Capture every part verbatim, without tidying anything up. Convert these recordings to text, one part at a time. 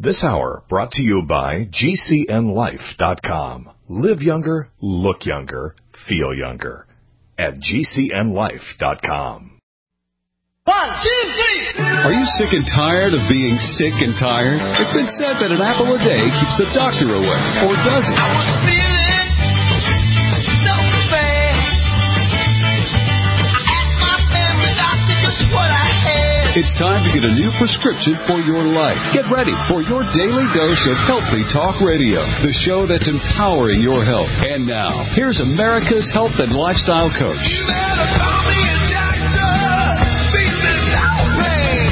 This hour brought to you by G C N life dot com. Live younger, look younger, feel younger. At G C N life dot com. One, two, three! Are you sick and tired of being sick and tired? It's been said that an apple a day keeps the doctor away. Or does it? I was feeling so bad. I asked my family doctor just what I had. It's time to get a new prescription for your life. Get ready for your daily dose of Healthy Talk Radio, the show that's empowering your health. And now, here's America's health and lifestyle coach. You better call me a doctor. Feeling no pain.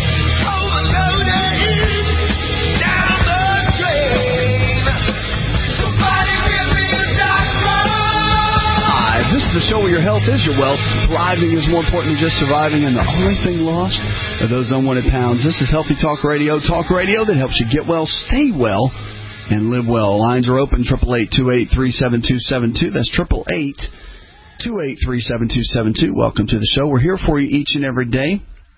Overloaded. Down the drain. Somebody give me a doctor. Hi, this is the show where your health is your wealth. Thriving is more important than just surviving, and the only thing lost are those unwanted pounds. This is Healthy Talk Radio, talk radio that helps you get well, stay well, and live well. Lines are open, eight eight eight, two eight three, seven two seven two. That's eight eight eight, two eight three, seven two seven two. Welcome to the show. We're here for you each and every day.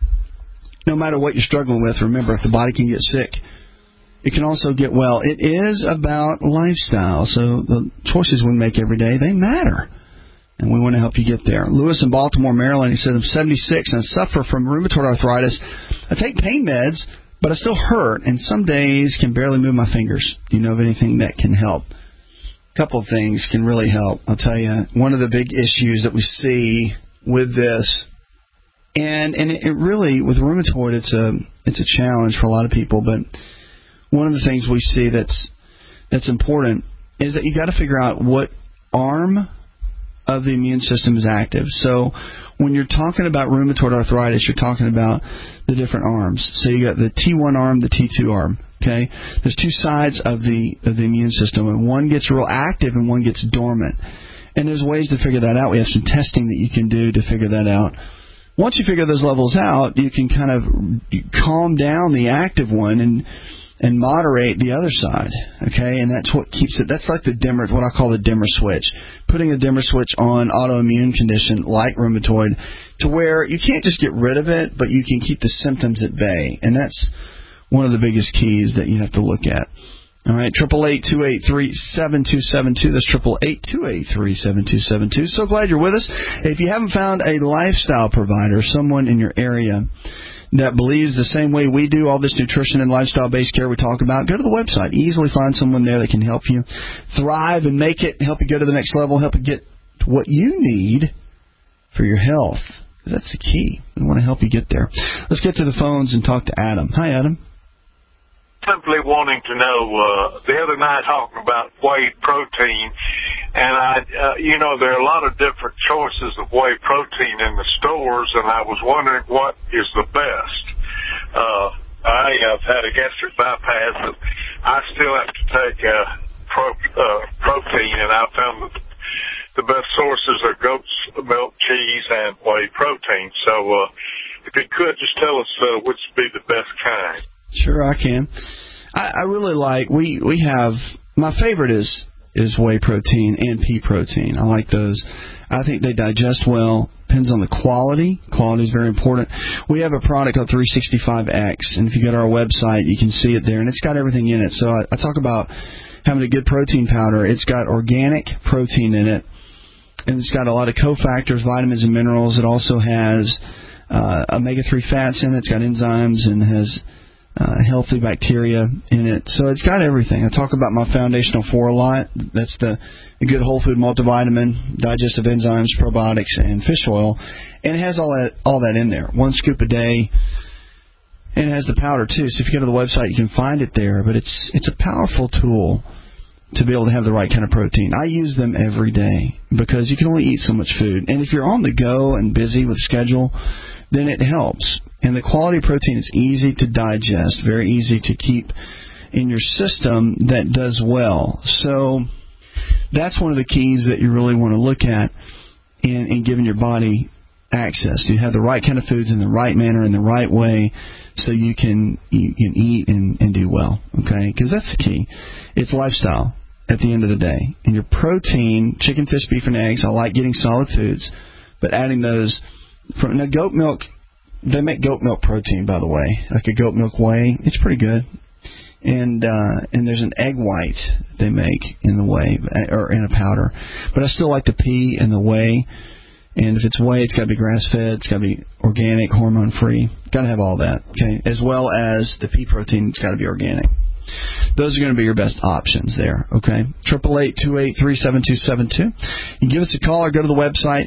No matter what you're struggling with, remember, if the body can get sick, it can also get well. It is about lifestyle, so the choices we make every day, they matter. And we want to help you get there. Lewis in Baltimore, Maryland, he said, I'm seventy-six and I suffer from rheumatoid arthritis. I take pain meds, but I still hurt, and some days can barely move my fingers. Do you know of anything that can help? A couple of things can really help. I'll tell you, one of the big issues that we see with this, and and it really, with rheumatoid, it's a it's a challenge for a lot of people, but one of the things we see that's that's important is that you got to figure out what arm of the immune system is active. So when you're talking about rheumatoid arthritis, you're talking about the different arms. So you got the T one arm, the T two arm. Okay, there's two sides of the of the immune system, and one gets real active and one gets dormant. And there's ways to figure that out. We have some testing that you can do to figure that out. Once you figure those levels out, you can kind of calm down the active one and and moderate the other side, okay? And that's what keeps it. That's like the dimmer, what I call the dimmer switch. Putting a dimmer switch on autoimmune condition like rheumatoid to where you can't just get rid of it, but you can keep the symptoms at bay. And that's one of the biggest keys that you have to look at. All right, eight eight eight, two eight three, seven two seven two. That's eight eight eight, two eight three, seven two seven two. So glad you're with us. If you haven't found a lifestyle provider, someone in your area that believes the same way we do, all this nutrition and lifestyle-based care we talk about, go to the website. Easily find someone there that can help you thrive and make it, help you go to the next level, help you get what you need for your health. That's the key. We want to help you get there. Let's get to the phones and talk to Adam. Hi, Adam. Simply wanting to know, uh, the other night talking about whey protein, and I, uh, you know, there are a lot of different choices of whey protein in the stores, and I was wondering what is the best. Uh, I have had a gastric bypass, and I still have to take uh, pro, uh, protein, and I found that the best sources are goat's milk, cheese, and whey protein. So uh, if you could just tell us uh, which would be the best kind. Sure, I can. I, I really like, we, we have, my favorite is, is whey protein and pea protein. I like those. I think they digest well. Depends on the quality. Quality is very important. We have a product called three sixty-five X, and if you go to our website, you can see it there, and it's got everything in it. So I, I talk about having a good protein powder. It's got organic protein in it, and it's got a lot of cofactors, vitamins and minerals. It also has uh, omega three fats in it. It's got enzymes and has Uh, healthy bacteria in it. So it's got everything. I talk about my Foundational Four a lot. That's the, the good whole food multivitamin, digestive enzymes, probiotics, and fish oil. And it has all that all that in there. One scoop a day. And it has the powder, too. So if you go to the website, you can find it there. But it's it's a powerful tool to be able to have the right kind of protein. I use them every day because you can only eat so much food. And if you're on the go and busy with schedule, then it helps. And the quality of protein is easy to digest, very easy to keep in your system that does well. So that's one of the keys that you really want to look at in, in giving your body access. You have the right kind of foods in the right manner, in the right way, so you can you can eat and, and do well, okay? Because that's the key. It's lifestyle at the end of the day. And your protein, chicken, fish, beef, and eggs, I like getting solid foods, but adding those from now, goat milk. They make goat milk protein, by the way, like a goat milk whey. It's pretty good. And uh, and there's an egg white they make in the whey, or in a powder. But I still like the pea and the whey. And if it's whey, it's got to be grass-fed. It's got to be organic, hormone-free. Got to have all that, okay? As well as the pea protein, it's got to be organic. Those are going to be your best options there, okay? eight eight eight, two eight three, seven two seven two. You can give us a call or go to the website.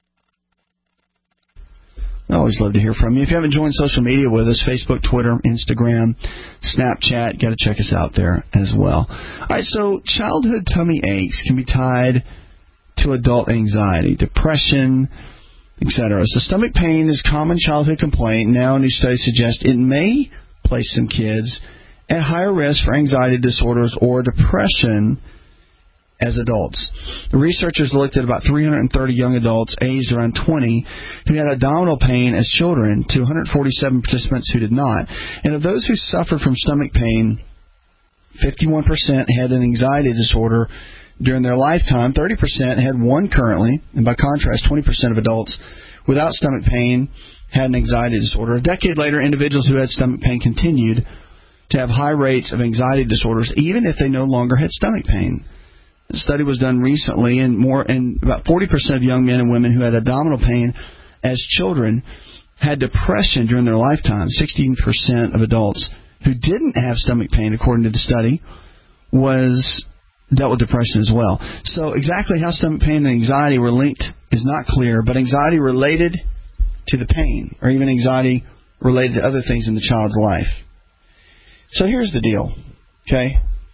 I always love to hear from you. If you haven't joined social media with us, Facebook, Twitter, Instagram, Snapchat, got to check us out there as well. All right, so childhood tummy aches can be tied to adult anxiety, depression, et cetera. So stomach pain is a common childhood complaint. Now new studies suggest it may place some kids at higher risk for anxiety disorders or depression as adults. The researchers looked at about three hundred thirty young adults aged around twenty who had abdominal pain as children to one hundred forty-seven participants who did not. And of those who suffered from stomach pain, fifty-one percent had an anxiety disorder during their lifetime, thirty percent had one currently, and by contrast, twenty percent of adults without stomach pain had an anxiety disorder. A decade later, individuals who had stomach pain continued to have high rates of anxiety disorders even if they no longer had stomach pain. The study was done recently, and more, and about forty percent of young men and women who had abdominal pain as children had depression during their lifetime. sixteen percent of adults who didn't have stomach pain, according to the study, was dealt with depression as well. So exactly how stomach pain and anxiety were linked is not clear, but anxiety related to the pain, or even anxiety related to other things in the child's life. So here's the deal, okay?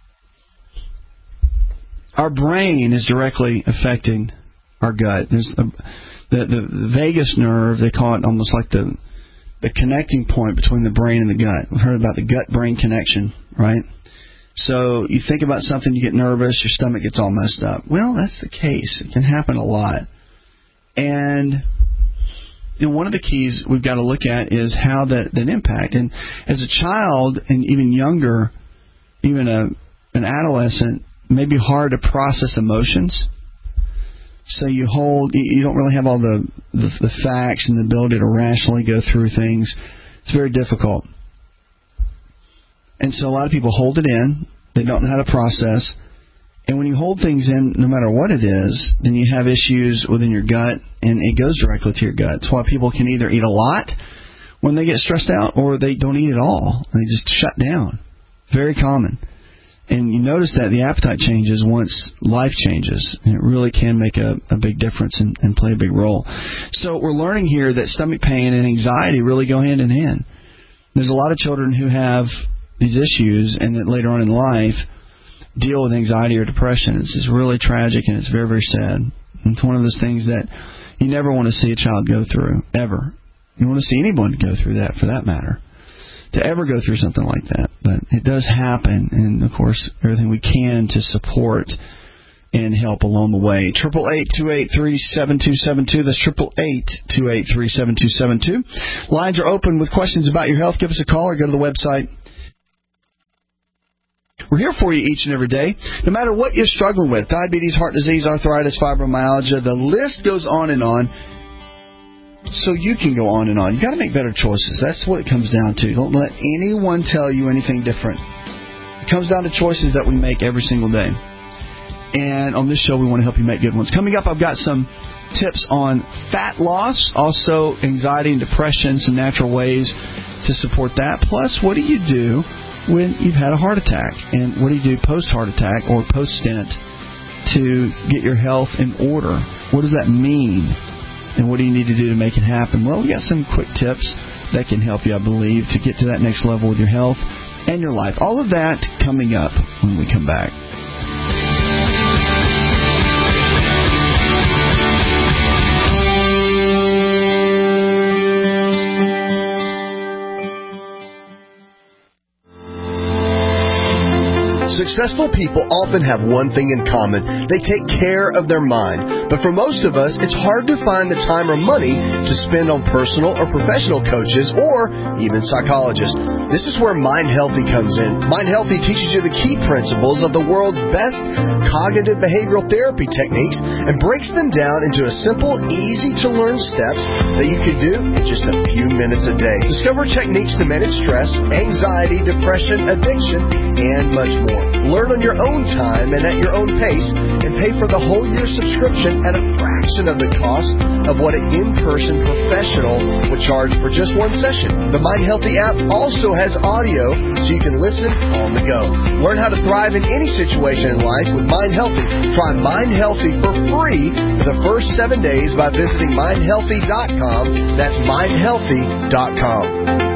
Our brain is directly affecting our gut. There's a, the, the the vagus nerve, they call it almost like the the connecting point between the brain and the gut. We've heard about the gut-brain connection, right? So you think about something, you get nervous, your stomach gets all messed up. Well, that's the case. It can happen a lot. And you know, one of the keys we've got to look at is how that, that impact. And as a child, and even younger, even a an adolescent, it may be hard to process emotions. So you hold, you don't really have all the, the, the facts and the ability to rationally go through things. It's very difficult. And so a lot of people hold it in. They don't know how to process. And when you hold things in, no matter what it is, then you have issues within your gut, and it goes directly to your gut. That's why people can either eat a lot when they get stressed out, or they don't eat at all. They just shut down. Very common. And you notice that the appetite changes once life changes. And it really can make a, a big difference and, and play a big role. So we're learning here that stomach pain and anxiety really go hand in hand. There's a lot of children who have these issues and that later on in life deal with anxiety or depression. It's just really tragic, and it's very, very sad. It's one of those things that you never want to see a child go through, ever. You want to see anyone go through that, for that matter, to ever go through something like that. But it does happen, and, of course, everything we can to support and help along the way. eight eight eight, two eight three, seven two seven two. That's eight eight eight, two eight three, seven two seven two. Lines are open with questions about your health. Give us a call or go to the website. We're here for you each and every day, no matter what you're struggling with. Diabetes, heart disease, arthritis, fibromyalgia, the list goes on and on. So you can go on and on. You've got to make better choices. That's what it comes down to. Don't let anyone tell you anything different. It comes down to choices that we make every single day. And on this show, we want to help you make good ones. Coming up, I've got some tips on fat loss, also anxiety and depression, some natural ways to support that. Plus, what do you do when you've had a heart attack? And what do you do post-heart attack or post-stent to get your health in order? What does that mean? And what do you need to do to make it happen? Well, we got some quick tips that can help you, I believe, to get to that next level with your health and your life. All of that coming up when we come back. Successful people often have one thing in common. They take care of their mind. But for most of us, it's hard to find the time or money to spend on personal or professional coaches or even psychologists. This is where Mind Healthy comes in. Mind Healthy teaches you the key principles of the world's best cognitive behavioral therapy techniques and breaks them down into a simple, easy-to-learn steps that you can do in just a few minutes a day. Discover techniques to manage stress, anxiety, depression, addiction, and much more. Learn on your own time and at your own pace, and pay for the whole year subscription at a fraction of the cost of what an in-person professional would charge for just one session. The Mind Healthy app also has audio so you can listen on the go. Learn how to thrive in any situation in life with Mind Healthy. Try Mind Healthy for free for the first seven days by visiting mind healthy dot com. That's mind healthy dot com.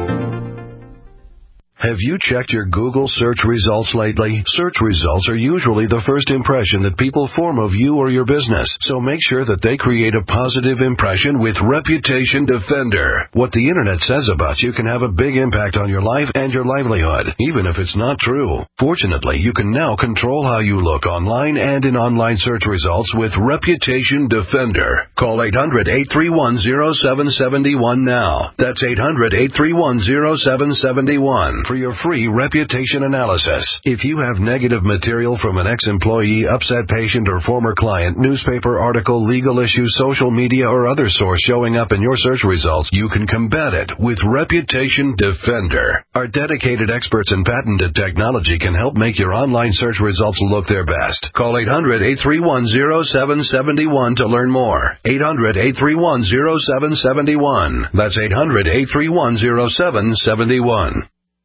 Have you checked your Google search results lately? Search results are usually the first impression that people form of you or your business, so make sure that they create a positive impression with Reputation Defender. What the Internet says about you can have a big impact on your life and your livelihood, even if it's not true. Fortunately, you can now control how you look online and in online search results with Reputation Defender. Call eight hundred, eight three one, zero seven seven one now. That's eight hundred, eight three one, zero seven seven one. For your free reputation analysis. If you have negative material from an ex-employee, upset patient, or former client, newspaper article, legal issue, social media, or other source showing up in your search results, you can combat it with Reputation Defender. Our dedicated experts in patented technology can help make your online search results look their best. Call eight hundred, eight three one, zero seven seven one to learn more. eight hundred, eight three one, zero seven seven one. That's eight hundred, eight three one, zero seven seven one.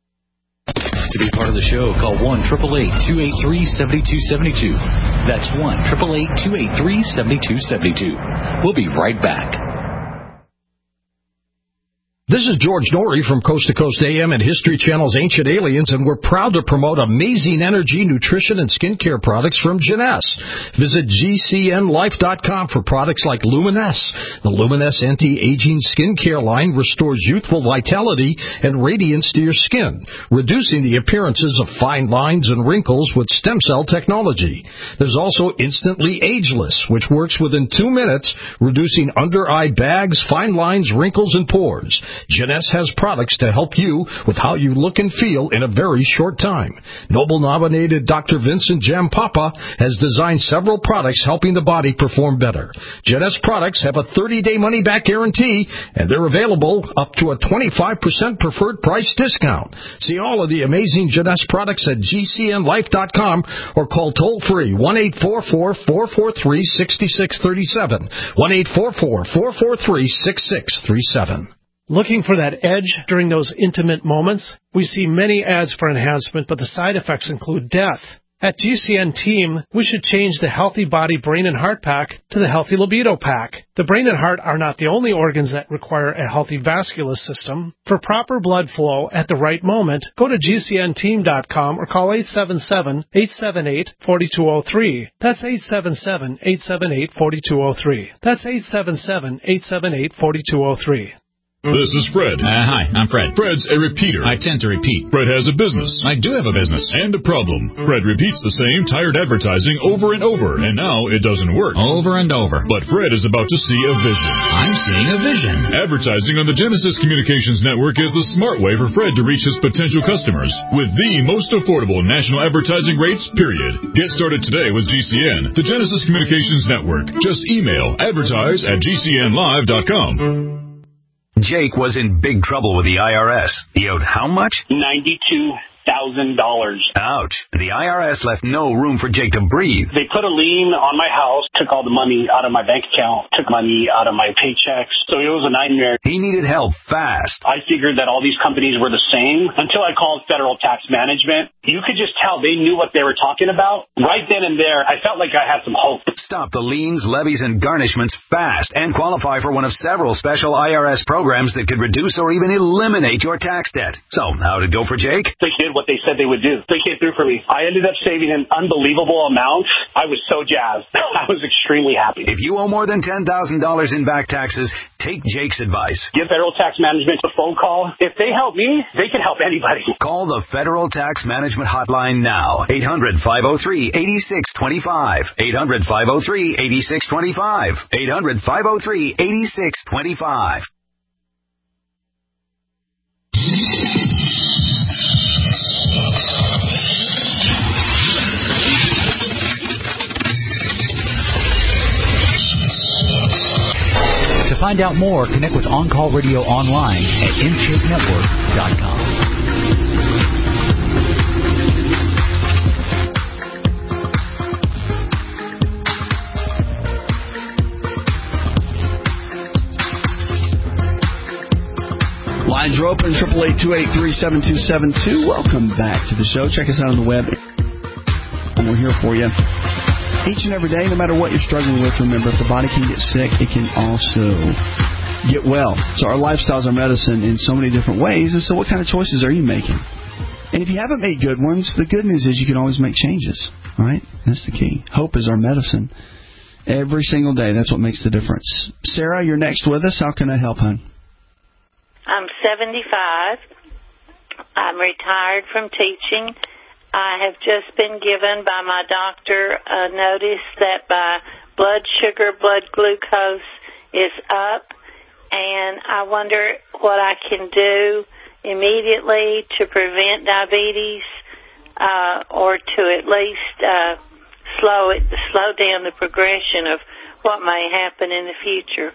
To be part of the show, call one eight eight eight, two eight three, seven two seven two. That's one eight eight eight, two eight three, seven two seven two. We'll be right back. This is George Norrie from Coast to Coast A M and History Channel's Ancient Aliens, and we're proud to promote amazing energy, nutrition, and skincare products from Jeunesse. Visit G C N life dot com for products like Luminesse. The Luminesse anti-aging skincare line restores youthful vitality and radiance to your skin, reducing the appearances of fine lines and wrinkles with stem cell technology. There's also Instantly Ageless, which works within two minutes, reducing under-eye bags, fine lines, wrinkles, and pores. Jeunesse has products to help you with how you look and feel in a very short time. Nobel-nominated Doctor Vincent Jampapa has designed several products helping the body perform better. Jeunesse products have a thirty-day money-back guarantee, and they're available up to a twenty-five percent preferred price discount. See all of the amazing Jeunesse products at G C N life dot com or call toll-free one eight four four, four four three, six six three seven, one eight four four, four four three, six six three seven. Looking for that edge during those intimate moments? We see many ads for enhancement, but the side effects include death. At G C N Team, we should change the Healthy Body, Brain, and Heart Pack to the Healthy Libido Pack. The brain and heart are not the only organs that require a healthy vascular system. For proper blood flow at the right moment, go to G C N team dot com or call eight seven seven, eight seven eight, four two zero three. That's eight seven seven, eight seven eight, four two zero three. That's eight seven seven, eight seven eight, four two zero three. This is Fred. Uh, hi, I'm Fred. Fred's a repeater. I tend to repeat. Fred has a business. I do have a business. And a problem. Fred repeats the same tired advertising over and over, and now it doesn't work. Over and over. But Fred is about to see a vision. I'm seeing a vision. Advertising on the Genesis Communications Network is the smart way for Fred to reach his potential customers with the most affordable national advertising rates, period. Get started today with G C N, the Genesis Communications Network. Just email advertise at G C N live dot com. Jake was in big trouble with the I R S. He owed how much? ninety-two thousand dollars. Ouch. The I R S left no room for Jake to breathe. They put a lien on my house, took all the money out of my bank account, took money out of my paychecks. So it was a nightmare. He needed help fast. I figured that all these companies were the same until I called Federal Tax Management. You could just tell they knew what they were talking about. Right then and there, I felt like I had some hope. Stop the liens, levies, and garnishments fast and qualify for one of several special I R S programs that could reduce or even eliminate your tax debt. So, how'd it go for Jake? The kid what they said they would do. They came through for me. I ended up saving an unbelievable amount. I was so jazzed. I was extremely happy. If you owe more than ten thousand dollars in back taxes, take Jake's advice. Give Federal Tax Management a phone call. If they help me, they can help anybody. Call the Federal Tax Management Hotline now. eight hundred, five oh three, eight six two five. eight hundred, five oh three, eight six two five. eight hundred, five oh three, eight six two five. To find out more, connect with On Call Radio online at in shape network dot com. Lines are open, triple eight, two eight three, seven two seven two. Welcome back to the show. Check us out on the web, and we're here for you each and every day, no matter what you're struggling with. Remember, if the body can get sick, it can also get well. So our lifestyles are medicine in so many different ways, and so what kind of choices are you making? And if you haven't made good ones, the good news is you can always make changes, right? That's the key. Hope is our medicine. Every single day, that's what makes the difference. Sarah, you're next with us. How can I help, hon? I'm seventy-five. I'm retired from teaching. I have just been given by my doctor a notice that my blood sugar, blood glucose is up, and I wonder what I can do immediately to prevent diabetes uh, or to at least uh, slow it, slow down the progression of what may happen in the future.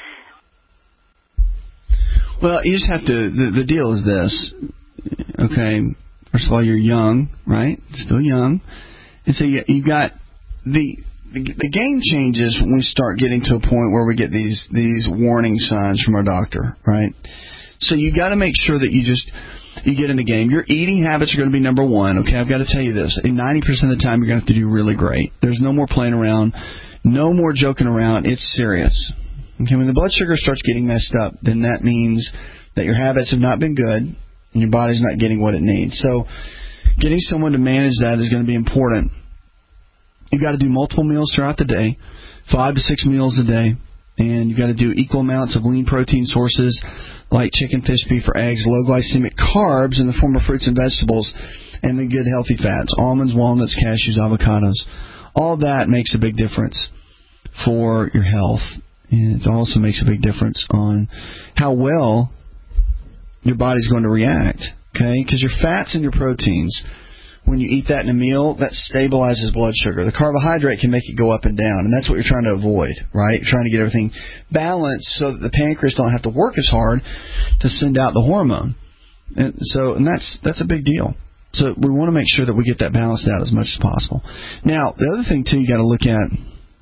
Well, you just have to, the, the deal is this, okay, first of all, you're young, right, still young, and so you, you got, the, the the game changes when we start getting to a point where we get these, these warning signs from our doctor, right, so you got to make sure that you just, you get in the game. Your eating habits are going to be number one, okay, I've got to tell you this, ninety percent of the time you're going to have to do really great. There's no more playing around, no more joking around, it's serious. Okay, when the blood sugar starts getting messed up, then that means that your habits have not been good and your body's not getting what it needs. So getting someone to manage that is going to be important. You've got to do multiple meals throughout the day, five to six meals a day, and you've got to do equal amounts of lean protein sources like chicken, fish, beef, or eggs, low glycemic carbs in the form of fruits and vegetables, and the good healthy fats, almonds, walnuts, cashews, avocados. All that makes a big difference for your health. And it also makes a big difference on how well your body's going to react, okay? Because your fats and your proteins, when you eat that in a meal, that stabilizes blood sugar. The carbohydrate can make it go up and down, and that's what you're trying to avoid, right? You're trying to get everything balanced so that the pancreas don't have to work as hard to send out the hormone. And so, and that's that's a big deal. So we want to make sure that we get that balanced out as much as possible. Now, the other thing, too, you got to look at,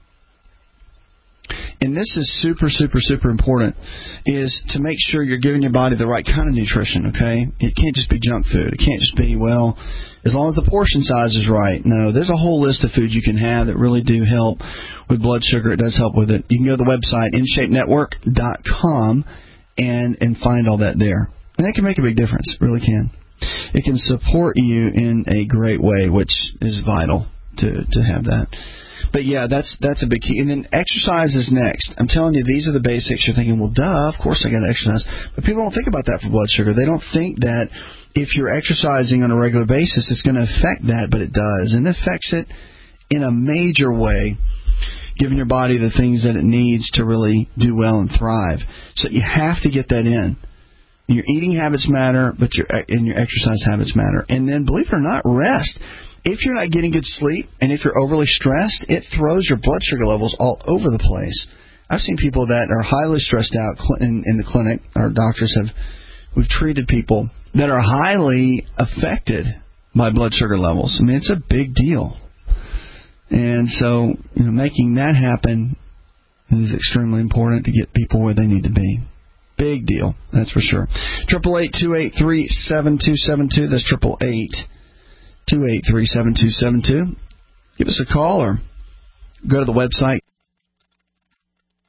and this is super, super, super important, is to make sure you're giving your body the right kind of nutrition, okay? It can't just be junk food. It can't just be, well, as long as the portion size is right. No, there's a whole list of foods you can have that really do help with blood sugar. It does help with it. You can go to the website, in shape network dot com, and, and find all that there. And that can make a big difference. It really can. It can support you in a great way, which is vital to, to have that. But, yeah, that's that's a big key. And then exercise is next. I'm telling you, these are the basics. You're thinking, well, duh, of course I got to exercise. But people don't think about that for blood sugar. They don't think that if you're exercising on a regular basis, it's going to affect that, but it does. And it affects it in a major way, giving your body the things that it needs to really do well and thrive. So you have to get that in. Your eating habits matter, but your and your exercise habits matter. And then, believe it or not, rest. If you're not getting good sleep and if you're overly stressed, it throws your blood sugar levels all over the place. I've seen people that are highly stressed out in, in the clinic. Our doctors have, we've treated people that are highly affected by blood sugar levels. I mean, it's a big deal. And so, you know, making that happen is extremely important to get people where they need to be. Big deal, that's for sure. Triple eight two eight three seven two seven two. That's triple eight two eight three seven two seven two. Give us a call or go to the website.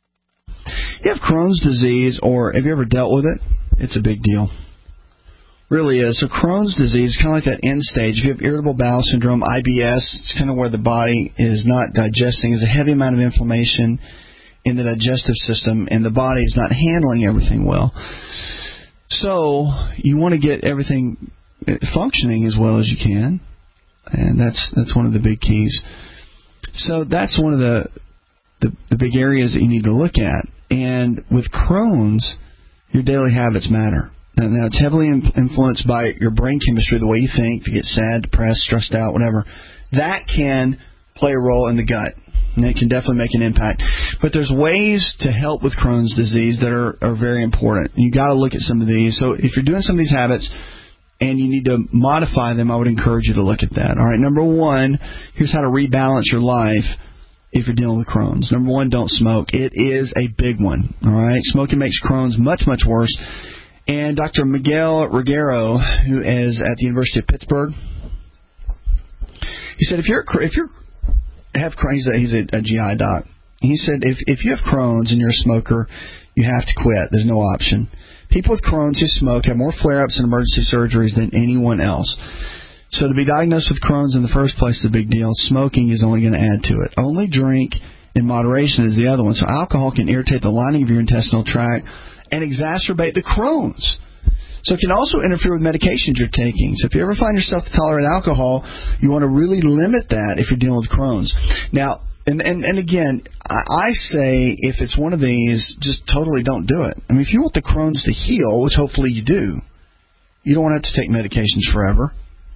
You have Crohn's disease, or have you ever dealt with it? It's a big deal. Really is. So Crohn's disease is kind of like that end stage. If you have irritable bowel syndrome, I B S, it's kind of where the body is not digesting. There's a heavy amount of inflammation in the digestive system, and the body is not handling everything well. So you want to get everything functioning as well as you can, and that's that's one of the big keys. So that's one of the the, the big areas that you need to look at. And with Crohn's, your daily habits matter. Now, now it's heavily influenced by your brain chemistry, the way you think. If you get sad, depressed, stressed out, whatever, that can play a role in the gut. And it can definitely make an impact. But there's ways to help with Crohn's disease that are, are very important. You got to look at some of these. So if you're doing some of these habits and you need to modify them, I would encourage you to look at that. All right, number one, here's how to rebalance your life if you're dealing with Crohn's. Number one, don't smoke. It is a big one. All right, smoking makes Crohn's much, much worse. And Doctor Miguel Reguero, who is at the University of Pittsburgh, he said if you're if you're have he's a, he's a, a G I doc. He said if if you have Crohn's and you're a smoker, you have to quit. There's no option. People with Crohn's who smoke have more flare-ups and emergency surgeries than anyone else. So to be diagnosed with Crohn's in the first place is a big deal. Smoking is only going to add to it. Only drink in moderation is the other one. So alcohol can irritate the lining of your intestinal tract and exacerbate the Crohn's. So it can also interfere with medications you're taking. So if you ever find yourself to tolerate alcohol, you want to really limit that if you're dealing with Crohn's. Now, and, and, and again, I, I say if it's one of these, just totally don't do it. I mean, if you want the Crohn's to heal, which hopefully you do, you don't want to have to take medications forever.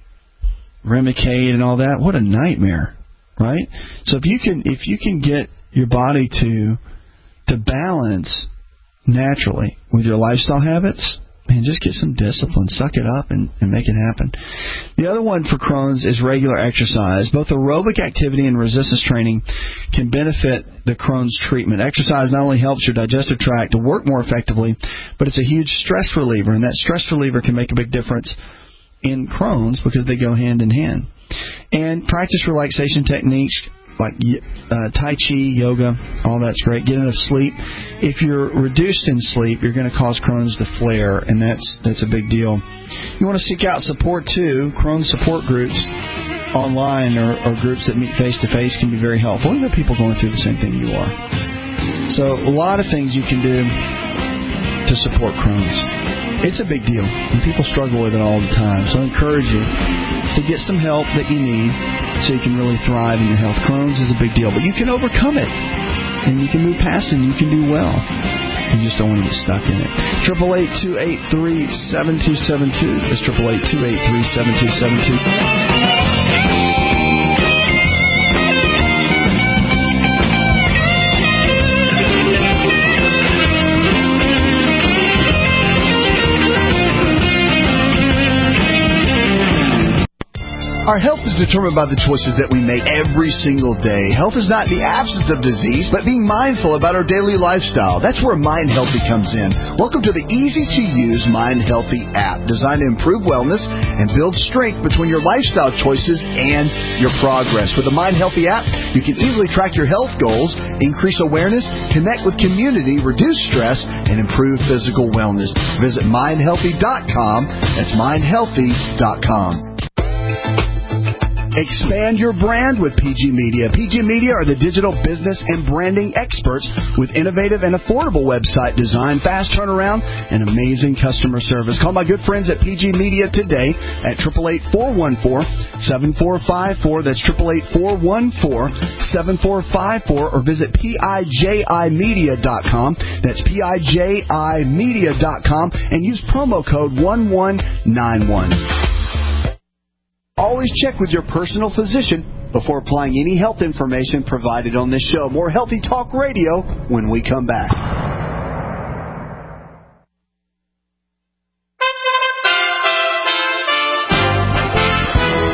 Remicade and all that, what a nightmare, right? So if you can, if you can get your body to to balance naturally with your lifestyle habits, man, just get some discipline, suck it up, and, and make it happen. The other one for Crohn's is regular exercise. Both aerobic activity and resistance training can benefit the Crohn's treatment. Exercise not only helps your digestive tract to work more effectively, but it's a huge stress reliever, and that stress reliever can make a big difference in Crohn's because they go hand in hand. And practice relaxation techniques like uh, Tai Chi, yoga, all that's great. Get enough sleep. If you're reduced in sleep, you're going to cause Crohn's to flare, and that's that's a big deal. You want to seek out support, too. Crohn's support groups online or, or groups that meet face-to-face can be very helpful. Even people going through the same thing you are. So a lot of things you can do to support Crohn's. It's a big deal, and people struggle with it all the time. So I encourage you to get some help that you need so you can really thrive in your health. Crohn's is a big deal, but you can overcome it, and you can move past it, and you can do well. You just don't want to get stuck in it. eight eight eight, two eight three, seven two seven two. That's eight eight eight, two eight three, seven two seven two. Our health is determined by the choices that we make every single day. Health is not the absence of disease, but being mindful about our daily lifestyle. That's where Mind Healthy comes in. Welcome to the easy-to-use Mind Healthy app, designed to improve wellness and build strength between your lifestyle choices and your progress. With the Mind Healthy app, you can easily track your health goals, increase awareness, connect with community, reduce stress, and improve physical wellness. Visit mind healthy dot com. That's mind healthy dot com. Expand your brand with P G Media. P G Media are the digital business and branding experts with innovative and affordable website design, fast turnaround, and amazing customer service. Call my good friends at P G Media today at eight eight eight, four one four, seven four five four. That's eight eight eight, four one four, seven four five four, or visit P I J I media dot com. That's P I J I media dot com and use promo code one one nine one. Always check with your personal physician before applying any health information provided on this show. More Healthy Talk Radio when we come back. U S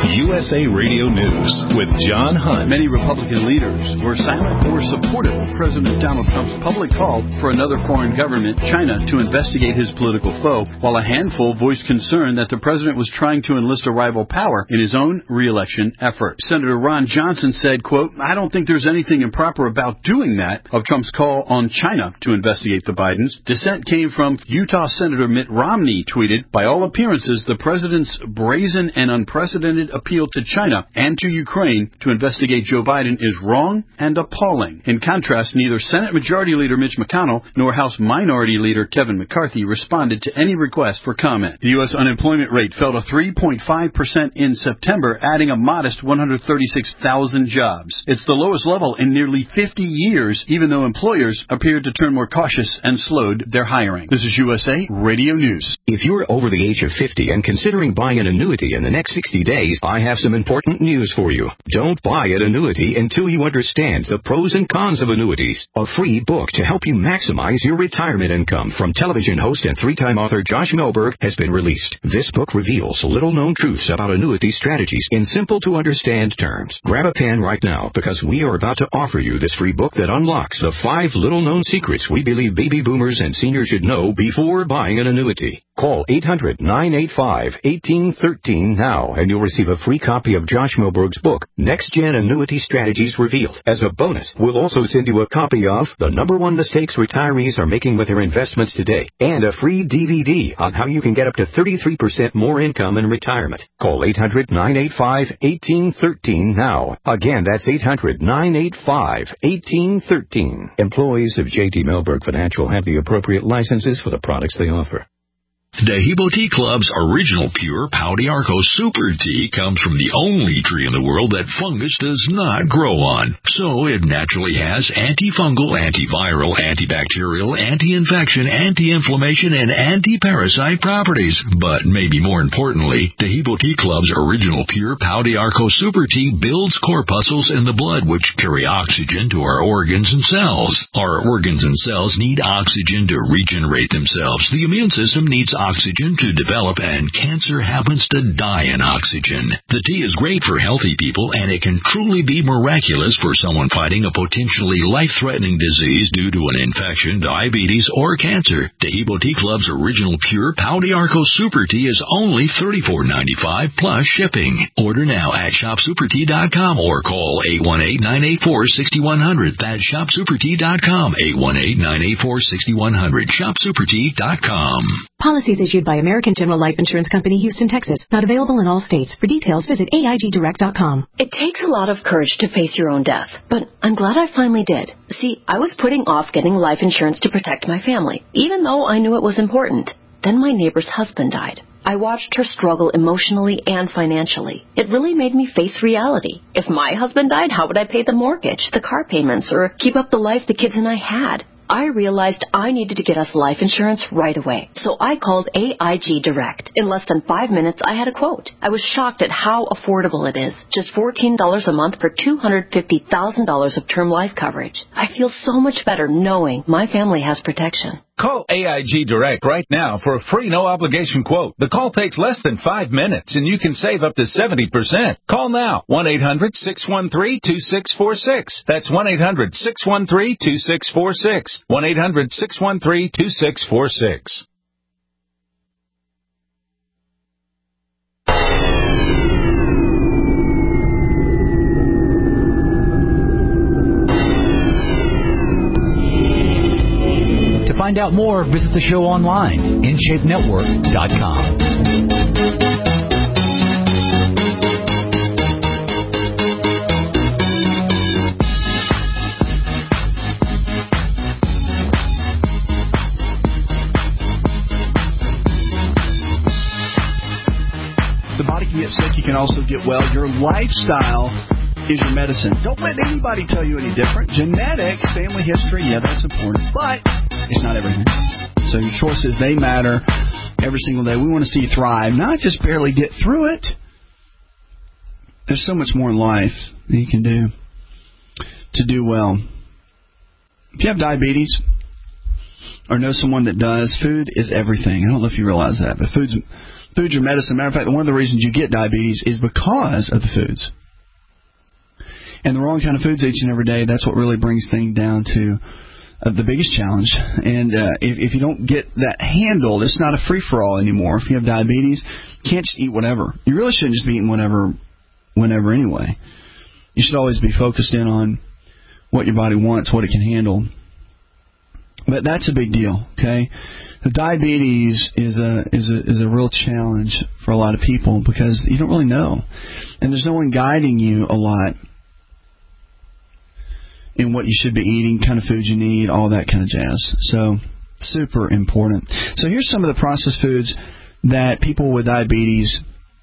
S A Radio News with John Hunt. Many Republican leaders were silent or supportive of President Donald Trump's public call for another foreign government, China, to investigate his political foe, while a handful voiced concern that the president was trying to enlist a rival power in his own re-election effort. Senator Ron Johnson said, quote, I don't think there's anything improper about doing that of Trump's call on China to investigate the Bidens. Dissent came from Utah Senator Mitt Romney, tweeted, by all appearances, the president's brazen and unprecedented appeal to China and to Ukraine to investigate Joe Biden is wrong and appalling. In contrast, neither Senate Majority Leader Mitch McConnell nor House Minority Leader Kevin McCarthy responded to any request for comment. The U S unemployment rate fell to three point five percent in September, adding a modest one hundred thirty-six thousand jobs. It's the lowest level in nearly fifty years, even though employers appeared to turn more cautious and slowed their hiring. This is U S A Radio News. If you're over the age of fifty and considering buying an annuity in the next sixty days, I have some important news for you. Don't buy an annuity until you understand the pros and cons of annuities. A free book to help you maximize your retirement income from television host and three-time author Josh Melberg has been released. This book reveals little-known truths about annuity strategies in simple-to-understand terms. Grab a pen right now because we are about to offer you this free book that unlocks the five little-known secrets we believe baby boomers and seniors should know before buying an annuity. Call eight hundred, nine eight five, one eight one three now and you'll receive a free copy of Josh Melberg's book, Next Gen Annuity Strategies Revealed. As a bonus, we'll also send you a copy of The Number One Mistakes Retirees Are Making with Their Investments Today and a free D V D on how you can get up to thirty-three percent more income in retirement. Call eight hundred, nine eight five, one eight one three now. Again, that's eight hundred, nine eight five, one eight one three. Employees of J T Melberg Financial have the appropriate licenses for the products they offer. Dahibo Tea Club's original pure Pau d'Arco Super Tea comes from the only tree in the world that fungus does not grow on. So it naturally has antifungal, antiviral, antibacterial, anti-infection, anti-inflammation, and anti-parasite properties. But maybe more importantly, Dahibo Tea Club's original pure Pau d'Arco Super Tea builds corpuscles in the blood which carry oxygen to our organs and cells. Our organs and cells need oxygen to regenerate themselves. The immune system needs oxygen to develop, and cancer happens to die in oxygen. The tea is great for healthy people, and it can truly be miraculous for someone fighting a potentially life-threatening disease due to an infection, diabetes, or cancer. Dahibo Tea Club's original pure Pau d'Arco Super Tea is only thirty-four dollars and ninety-five cents plus shipping. Order now at shop super tea dot com or call eight one eight, nine eight four, six one zero zero. That's shop super tea dot com, eight one eight, nine eight four, six one zero zero, shop super tea dot com. Policies issued by American General Life Insurance Company, Houston, Texas. Not available in all states. For details, visit A I G direct dot com. It takes a lot of courage to face your own death, but I'm glad I finally did. See, I was putting off getting life insurance to protect my family, even though I knew it was important. Then my neighbor's husband died. I watched her struggle emotionally and financially. It really made me face reality. If my husband died, how would I pay the mortgage, the car payments, or keep up the life the kids and I had? I realized I needed to get us life insurance right away. So I called A I G Direct. In less than five minutes, I had a quote. I was shocked at how affordable it is. Just fourteen dollars a month for two hundred fifty thousand dollars of term life coverage. I feel so much better knowing my family has protection. Call A I G Direct right now for a free no-obligation quote. The call takes less than five minutes, and you can save up to seventy percent. Call now, one eight hundred, six one three, two six four six. That's one eight hundred, six one three, two six four six. one eight hundred, six one three, two six four six. To find out more, visit the show online, in shape network dot com. The body can get sick, you can also get well. Your lifestyle is your medicine. Don't let anybody tell you any different. Genetics, family history, yeah, that's important, but it's not everything. So your choices, they matter every single day. We want to see you thrive, not just barely get through it. There's so much more in life that you can do to do well. If you have diabetes or know someone that does, food is everything. I don't know if you realize that, but food's Foods are medicine. Matter of fact, one of the reasons you get diabetes is because of the foods. And the wrong kind of foods each and every day, that's what really brings things down to uh, the biggest challenge. And uh, if, if you don't get that handled, it's not a free-for-all anymore. If you have diabetes, you can't just eat whatever. You really shouldn't just be eating whatever, whenever anyway. You should always be focused in on what your body wants, what it can handle. But that's a big deal, okay? The diabetes is a is a is a real challenge for a lot of people because you don't really know, and there's no one guiding you a lot in what you should be eating, kind of foods you need, all that kind of jazz. So super important. So here's some of the processed foods that people with diabetes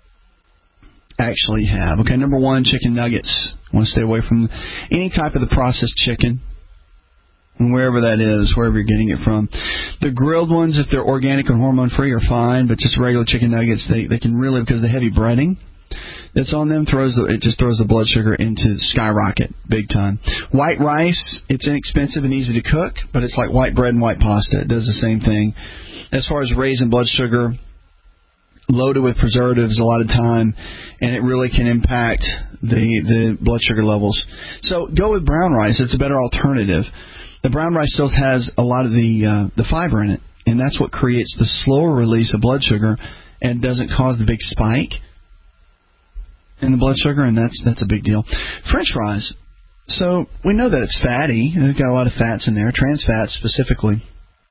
actually have. Okay, number one, chicken nuggets. I want to stay away from any type of the processed chicken. And wherever that is, wherever you're getting it from. The grilled ones, if they're organic and hormone-free, are fine, but just regular chicken nuggets, they, they can really, because the heavy breading that's on them, throws the, it just throws the blood sugar into skyrocket, big time. White rice, it's inexpensive and easy to cook, but it's like white bread and white pasta. It does the same thing. As far as raising blood sugar, loaded with preservatives a lot of time, and it really can impact the, the blood sugar levels. So go with brown rice. It's a better alternative. The brown rice still has a lot of the uh, the fiber in it, and that's what creates the slower release of blood sugar and doesn't cause the big spike in the blood sugar, and that's that's a big deal. French fries. So we know that it's fatty. They've got a lot of fats in there, trans fats specifically.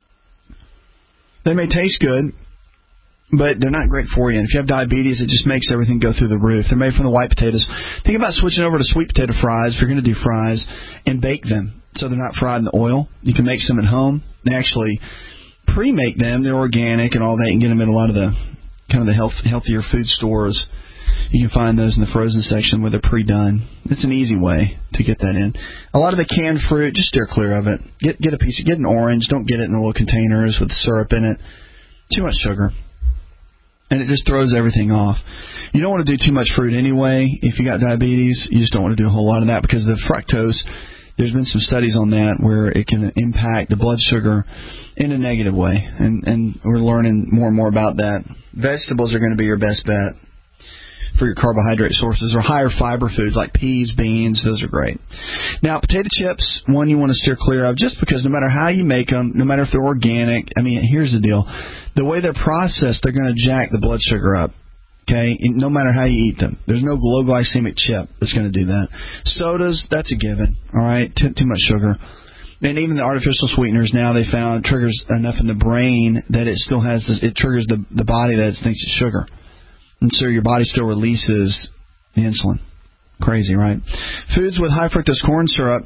They may taste good, but they're not great for you. And if you have diabetes, it just makes everything go through the roof. They're made from the white potatoes. Think about switching over to sweet potato fries if you're going to do fries and bake them so they're not fried in the oil. You can make some at home. They actually pre-make them. They're organic and all that. You can get them in a lot of the kind of the health, healthier food stores. You can find those in the frozen section where they're pre-done. It's an easy way to get that in. A lot of the canned fruit, just steer clear of it. Get get a piece, get an orange. Don't get it in the little containers with syrup in it. Too much sugar. And it just throws everything off. You don't want to do too much fruit anyway. If you got diabetes, you just don't want to do a whole lot of that because the fructose, there's been some studies on that where it can impact the blood sugar in a negative way. And, and we're learning more and more about that. Vegetables are going to be your best bet for your carbohydrate sources, or higher fiber foods like peas, beans. Those are great. Now, potato chips, one you want to steer clear of just because no matter how you make them, no matter if they're organic, I mean, here's the deal. The way they're processed, they're going to jack the blood sugar up, okay, no matter how you eat them. There's no low glycemic chip that's going to do that. Sodas, that's a given, all right, too, too much sugar. And even the artificial sweeteners now they found triggers enough in the brain that it still has this, it triggers the, the body that it thinks it's sugar. And so your body still releases the insulin. Crazy, right? Foods with high fructose corn syrup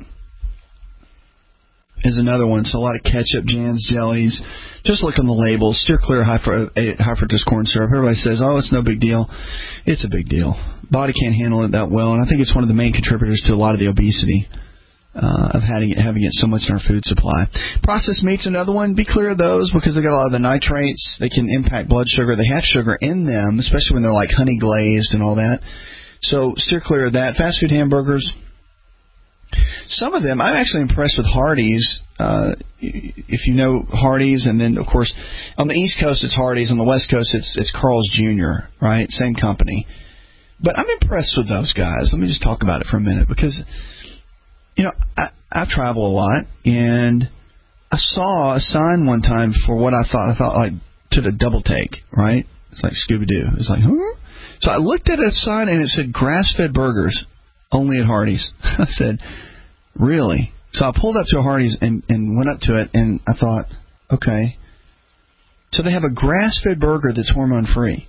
is another one. So a lot of ketchup, jams, jellies. Just look on the labels. Steer clear of high, high fructose corn syrup. Everybody says, oh, it's no big deal. It's a big deal. Body can't handle it that well. And I think it's one of the main contributors to a lot of the obesity. Uh, of having it, having it so much in our food supply. Processed meat's another one. Be clear of those because they got a lot of the nitrates. They can impact blood sugar. They have sugar in them, especially when they're like honey glazed and all that. So steer clear of that. Fast food hamburgers. Some of them, I'm actually impressed with Hardee's. Uh, if you know Hardee's, and then of course on the East Coast it's Hardee's, on the West Coast it's it's Carl's Junior Right, same company. But I'm impressed with those guys. Let me just talk about it for a minute because. You know, I, I travel a lot, and I saw a sign one time for what I thought, I thought like, to the double take, right? It's like Scooby-Doo. It's like, huh? So I looked at a sign, and it said grass-fed burgers, only at Hardee's. I said, really? So I pulled up to a Hardee's and, and went up to it, and I thought, okay. So they have a grass-fed burger that's hormone-free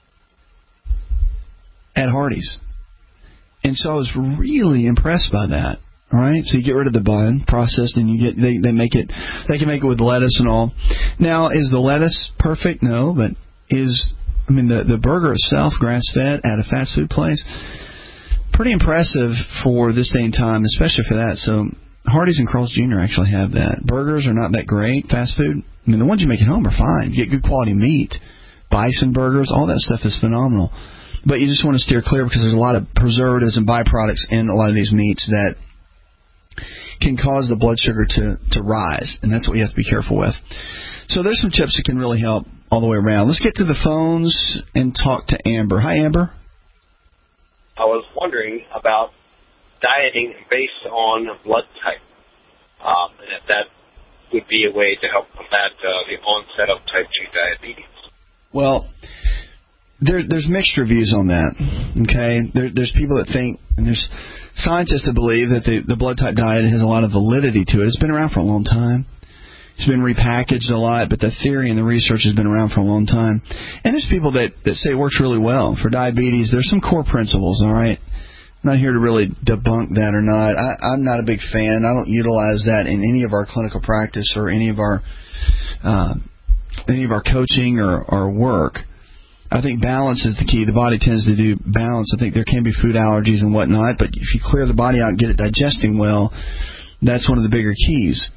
at Hardee's. And so I was really impressed by that. All right, so you get rid of the bun, processed, and you get they they make it. They can make it with lettuce and all. Now, is the lettuce perfect? No, but is I mean the the burger itself, grass fed at a fast food place, pretty impressive for this day and time, especially for that. So Hardee's and Carl's Junior actually have that. Burgers are not that great. Fast food, I mean the ones you make at home are fine. You get good quality meat, bison burgers, all that stuff is phenomenal. But you just want to steer clear because there's a lot of preservatives and byproducts in a lot of these meats that can cause the blood sugar to, to rise, and that's what you have to be careful with. So there's some chips that can really help all the way around. Let's get to the phones and talk to Amber. Hi, Amber. I was wondering about dieting based on blood type, um, and if that would be a way to help combat uh, the onset of type two diabetes. Well, there, there's mixed reviews on that, okay? There, there's people that think, and there's scientists that believe that the, the blood type diet has a lot of validity to it. It's been around for a long time. It's been repackaged a lot, but the theory and the research has been around for a long time. And there's people that, that say it works really well. For diabetes, there's some core principles, all right? I'm not here to really debunk that or not. I, I'm not a big fan. I don't utilize that in any of our clinical practice or any of our uh, any of our coaching or, or work. I think balance is the key. The body tends to do balance. I think there can be food allergies and whatnot, but if you clear the body out and get it digesting well, that's one of the bigger keys.